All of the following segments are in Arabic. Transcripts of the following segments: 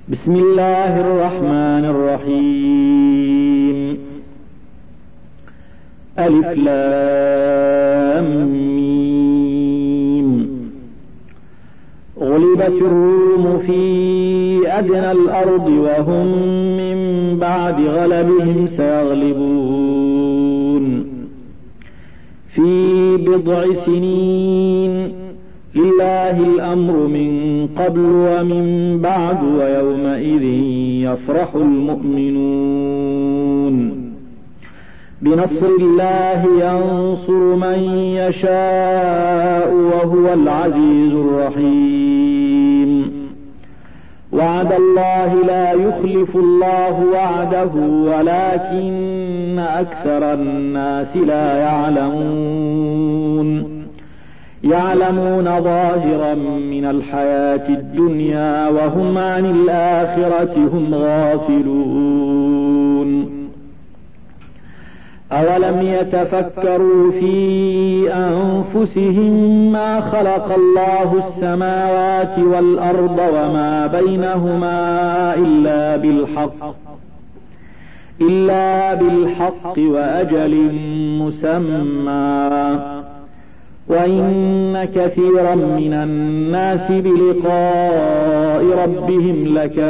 بسم الله الرحمن الرحيم. ألف لام ميم. غلبت الروم في أدنى الأرض وهم من بعد غلبهم سيغلبون في بضع سنين. لله الأمر من قبل ومن بعد ويومئذ يفرح المؤمنون. بنصر الله ينصر من يشاء وهو العزيز الرحيم. وعد الله لا يخلف الله وعده ولكن أكثر الناس لا يعلمون ظاهرا من الحياة الدنيا وهم عن الآخرة هم غافلون. أولم يتفكروا في أنفسهم ما خلق الله السماوات والأرض وما بينهما إلا بالحق وأجل مسمى وإن كثيرا من الناس بلقاء ربهم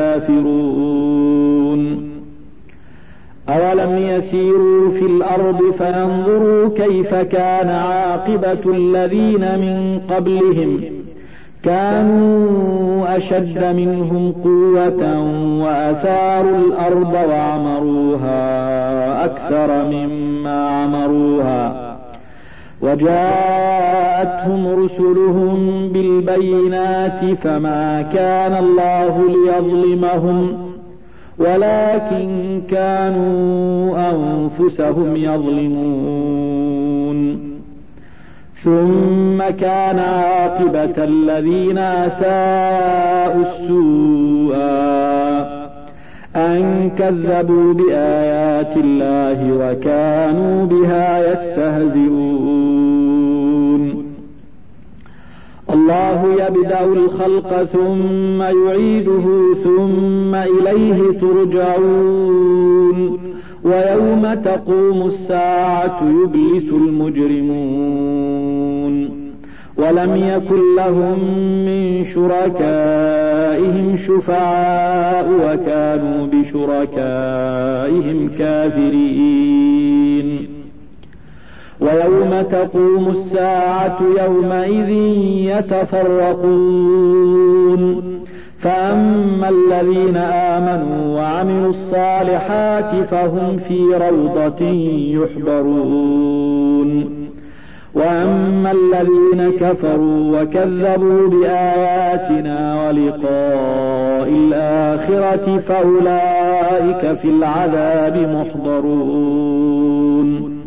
لكافرون. أولم يسيروا في الأرض فينظروا كيف كان عاقبة الذين من قبلهم كانوا أشد منهم قوة وأثاروا الأرض وعمروها أكثر مما عمروها وجاءتهم رسلهم بالبينات فما كان الله ليظلمهم ولكن كانوا أنفسهم يظلمون. ثم كان عاقبة الذين أساءوا السوء أن كذبوا بآيات الله وكانوا بها يستهزئون. الله يبدأ الخلق ثم يعيده ثم إليه ترجعون. ويوم تقوم الساعة يبلس المجرمون. ولم يكن لهم من شركائهم شفعاء وكانوا بشركائهم كافرين. ويوم تقوم الساعة يومئذ يتفرقون. فأما الذين آمنوا وعملوا الصالحات فهم في روضة يحبرون. وأما الذين كفروا وكذبوا بآياتنا ولقاء الآخرة فأولئك في العذاب محضرون.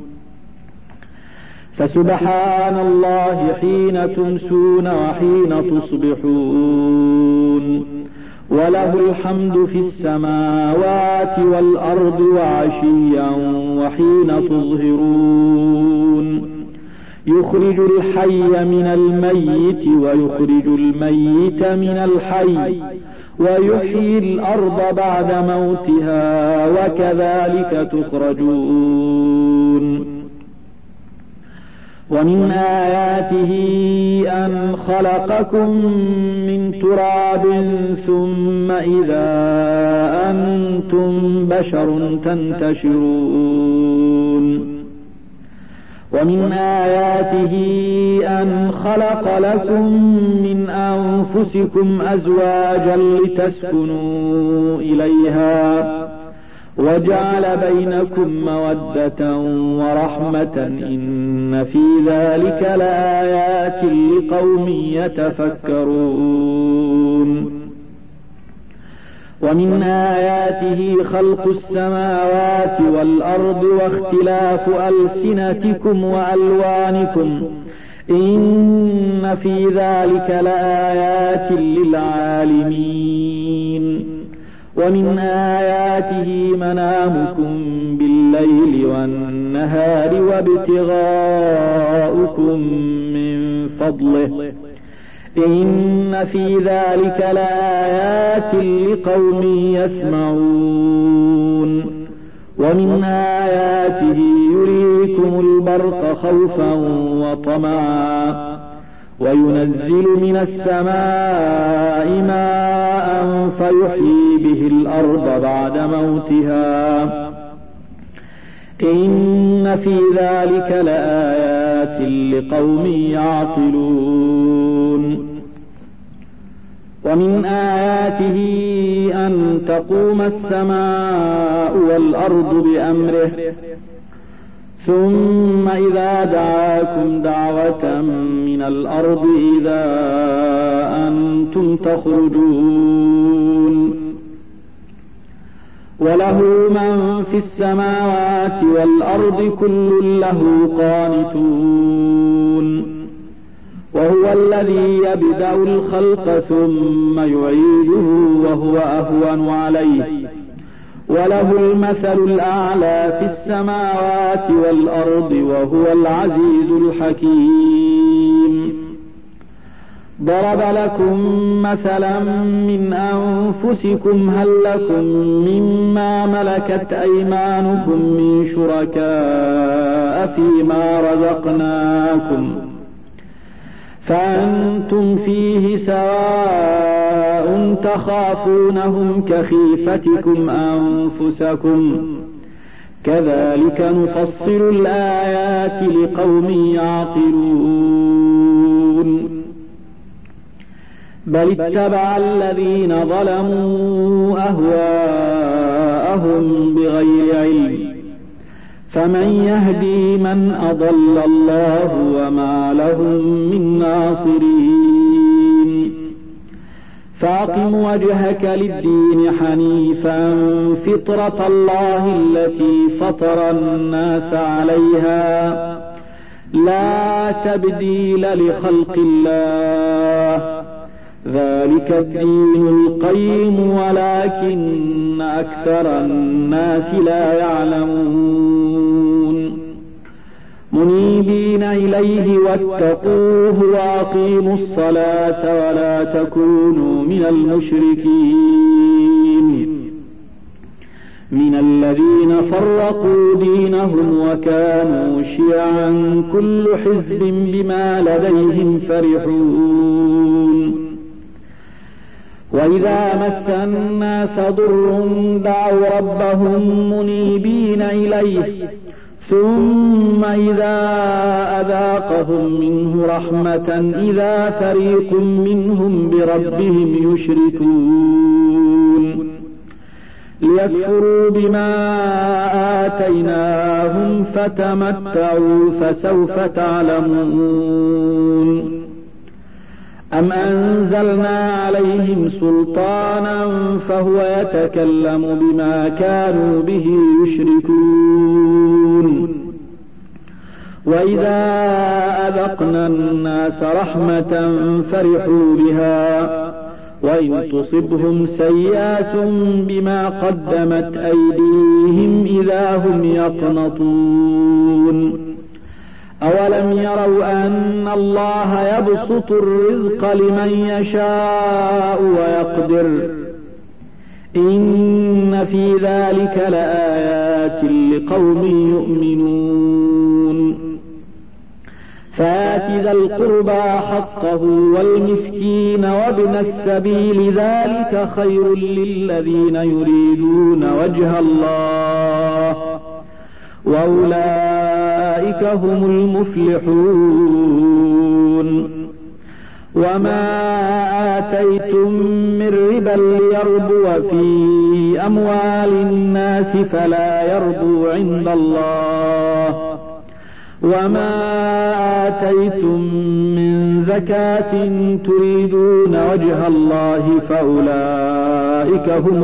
فسبحان الله حين تمسون وحين تصبحون وله الحمد في السماوات والأرض وعشيا وحين تظهرون. يخرج الحي من الميت ويخرج الميت من الحي ويحيي الأرض بعد موتها وكذلك تخرجون. ومن آياته أن خلقكم من تراب ثم إذا أنتم بشر تنتشرون. ومن آياته أن خلق لكم من أنفسكم أزواجا لتسكنوا إليها وجعل بينكم مودة ورحمة إن في ذلك لآيات لقوم يتفكرون. ومن آياته خلق السماوات والأرض واختلاف ألسنتكم وألوانكم إن في ذلك لآيات للعالمين. ومن آياته منامكم بالليل والنهار وابتغاؤكم من فضله إن في ذلك لآيات لقوم يسمعون ومن آياته يريكم البرق خوفا وطمعا وينزل من السماء ماء فيحيي به الأرض بعد موتها إن في ذلك لآيات لقوم يعقلون ومن آياته أن تقوم السماء والأرض بأمره ثم إذا دعاكم دعوة من الأرض إذا أنتم تخرجون وله من في السماوات والأرض كل له قانتون وهو الذي يبدأ الخلق ثم يعيده وهو أهون عليه وله المثل الأعلى في السماوات والأرض وهو العزيز الحكيم ضرب لكم مثلا من أنفسكم هل لكم مما ملكت أيمانكم من شركاء فيما رزقناكم فأنتم فيه سواء تخافونهم كخيفتكم أنفسكم كذلك نفصل الآيات لقوم يعقلون بل اتبع الذين ظلموا أهواءهم بغير علم فمن يهدي من أضل الله وما لهم من ناصرين فأقم وجهك للدين حنيفا فطرة الله التي فطر الناس عليها لا تبديل لخلق الله ذلك الدين القيم ولكن أكثر الناس لا يعلمون منيبين إليه واتقوه وأقيموا الصلاة ولا تكونوا من المشركين من الذين فرقوا دينهم وكانوا شيعا كل حزب بما لديهم فرحون وإذا مس الناس ضر دعوا ربهم منيبين إليه ثم إذا أذاقهم منه رحمة إذا فريق منهم بربهم يشركون ليكفروا بما آتيناهم فتمتعوا فسوف تعلمون أم أنزلنا عليهم سلطانا فهو يتكلم بما كانوا به يشركون وإذا أذقنا الناس رحمة فرحوا بها وإن تصبهم سيئات بما قدمت أيديهم إذا هم يقنطون أولم يروا أن الله يبسط الرزق لمن يشاء ويقدر إن في ذلك لآيات لقوم يؤمنون فآت ذا القربى حقه والمسكين وابن السبيل ذلك خير للذين يريدون وجه الله وأولئك هم المفلحون وما آتيتم من ربا ليربو في أموال الناس فلا يربو عند الله وما آتيتم من زكاة تريدون وجه الله فأولئك هم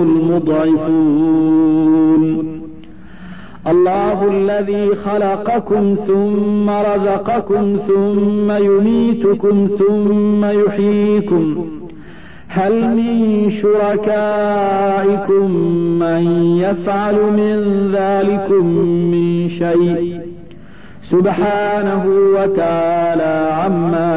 المضعفون الله الذي خلقكم ثم رزقكم ثم يميتكم ثم يحييكم هل من شركائكم من يفعل من ذلكم من شيء سبحانه وتعالى عما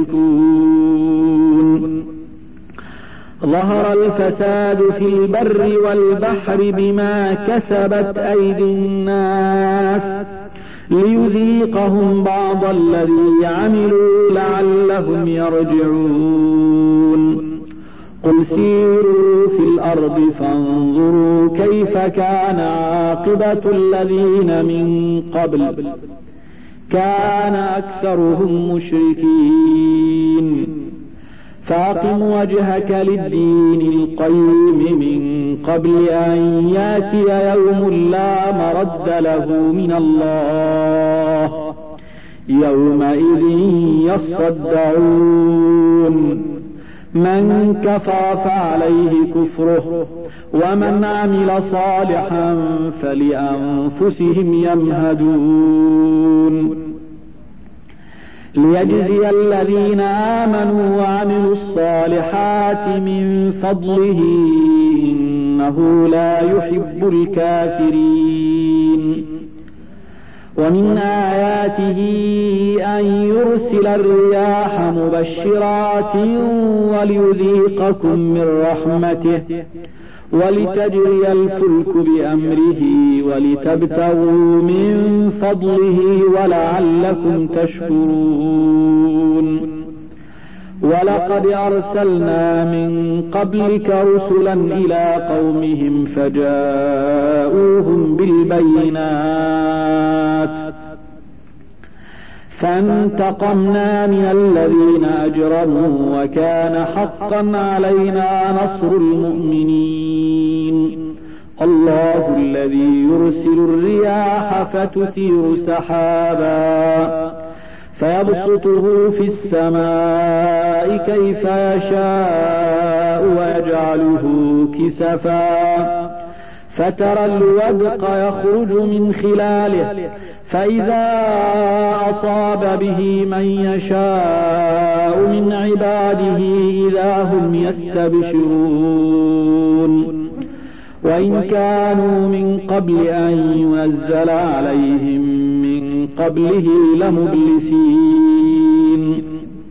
يشركون. ظهر الفساد في البر والبحر بما كسبت أيدي الناس ليذيقهم بعض الذي عملوا لعلهم يرجعون. قل سيروا في الأرض فانظروا كيف كان عاقبة الذين من قبل كان أكثرهم مشركين. فأقم وجهك للدين القيم من قبل أن يأتي يوم لا مرد له من الله يومئذ يصدعون. من كفر فعليه كفره ومن عمل صالحا فلأنفسهم يمهدون. ليجزي الذين آمنوا وعملوا الصالحات من فضله إنه لا يحب الكافرين. ومن آياته أن يرسل الرياح مبشرات وليذيقكم من رحمته ولتجري الفلك بأمره ولتبتغوا من فضله ولعلكم تشكرون. ولقد أرسلنا من قبلك رسلا إلى قومهم فجاءوهم بالبينات فانتقمنا من الذين أجرموا وكان حقا علينا نصر المؤمنين. الله الذي يرسل الرياح فتثير سحابا فيبسطه في السماء كيف يشاء ويجعله كسفا فترى الودق يخرج من خلاله فإذا أصاب به من يشاء من عباده إذا هم يستبشرون. وإن كانوا من قبل أن ينزل عليهم من قبله لمبلسين.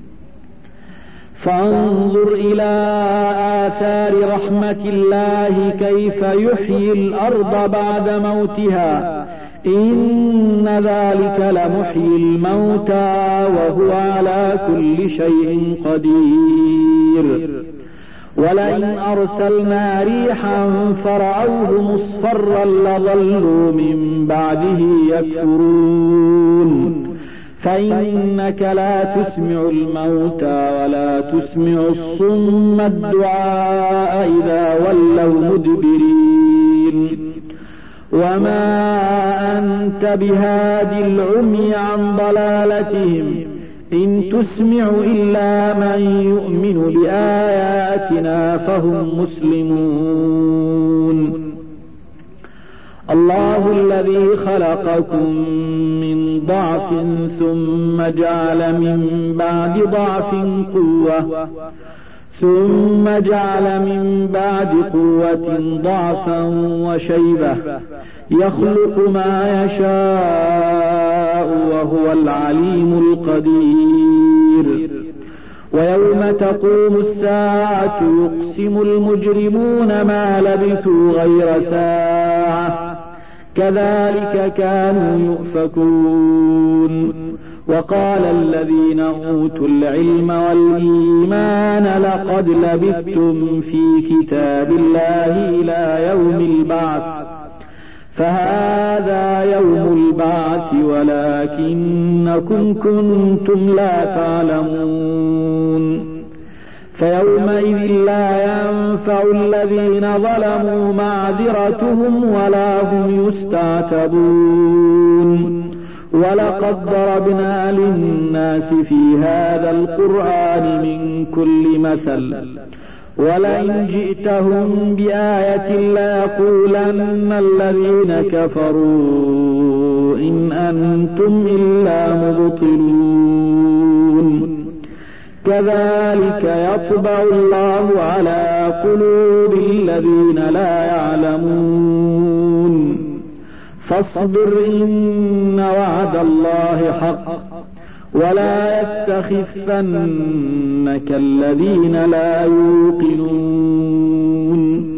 فانظر إلى آثار رحمة الله كيف يحيي الأرض بعد موتها إن ذلك لمحيي الموتى وهو على كل شيء قدير. ولئن أرسلنا ريحا فرعوه مصفرا لظلوا من بعده يكفرون. فإنك لا تسمع الموتى ولا تسمع الصم الدعاء إذا ولوا مدبرين. وما أنت بهاد العمي عن ضلالتهم إن تسمع إلا من يؤمن بآياتنا فهم مسلمون. الله الذي خلقكم من ضعف ثم جعل من بعد ضعف قوة ثم جعل من بعد قوة ضعفا وشيبة يخلق ما يشاء وهو العليم القدير. ويوم تقوم الساعة يقسم المجرمون ما لبثوا غير ساعة كذلك كانوا يؤفكون. وقال الذين أوتوا العلم والإيمان لقد لبثتم في كتاب الله إلى يوم البعث فهذا يوم البعث ولكنكم كنتم لا تعلمون. فيومئذ لا ينفع الذين ظلموا معذرتهم ولا هم يستعتبون. ولقد ضربنا للناس في هذا القرآن من كل مثل ولئن جئتهم بآية ليقولن الذين كفروا إن أنتم إلا مبطلون. كذلك يطبع الله على قلوب الذين لا يعلمون فاصبر إن وعد الله حق ولا يستخفنك الذين لا يوقنون